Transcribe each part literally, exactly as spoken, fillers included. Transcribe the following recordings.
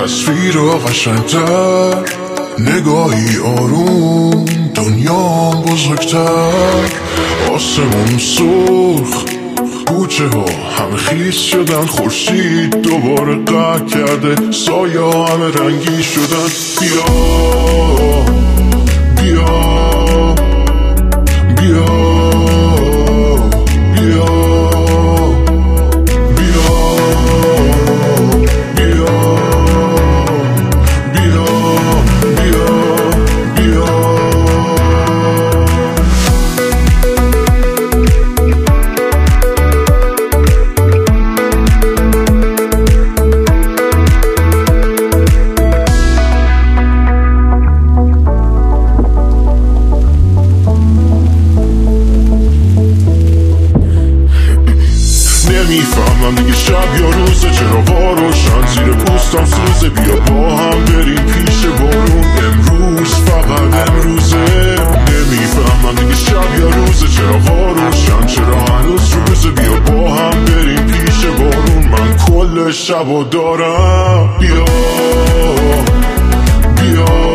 تصویر قشنگتر، نگاهی آروم دنیا بزرگتر. آسمون سرخ، کوچه ها همه خیس شدن، خورشید دوباره قهر کرده، سایه ها همه رنگی شدن. بیا بیا بیا بیا نمیفهمم دیگه شب یا روزه، چراغا روشن زیر پوستم سوزه. بیا با هم بریم پیش بارون، امروز فقط امروزه. نمیفهمم دیگه شب یا روزه، چراغا روشن چرا هنوز روزه. بیا با هم بریم پیش بارون، من کل شبو دارم. بیا بیا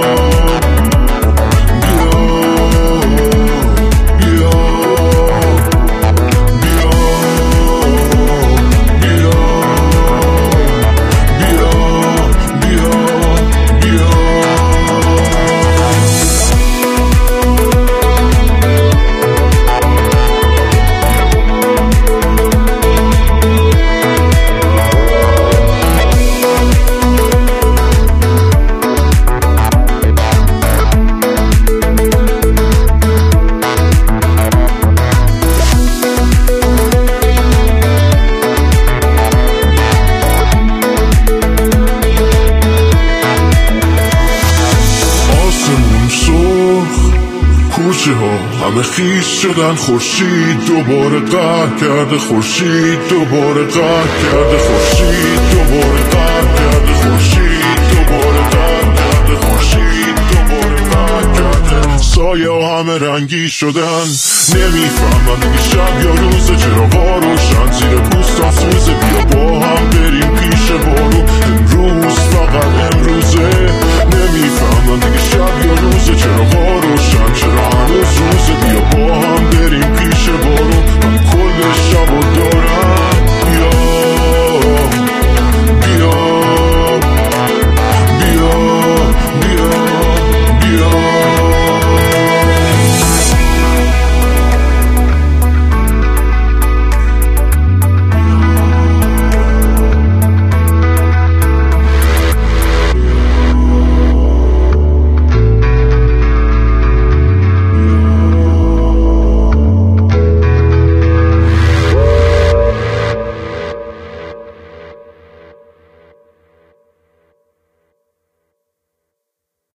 کوچه ها همه خیس شدن، خورشید دوباره قهر کرده، خورشید دوباره قهر کرده، خورشید دوباره قهر کرده، خورشید دوباره قهر کرده، خورشید دوباره قهر کرده. سایه ها همه رنگی شدن. نمیفهمم دیگه شب یا روزه، چراغا روشن زیر پوستم سوزه. بیا با هم بریم پیش بارون، امروز فقط امروزه. نمیفهمم دیگه شب یا روزه، چراغا روشن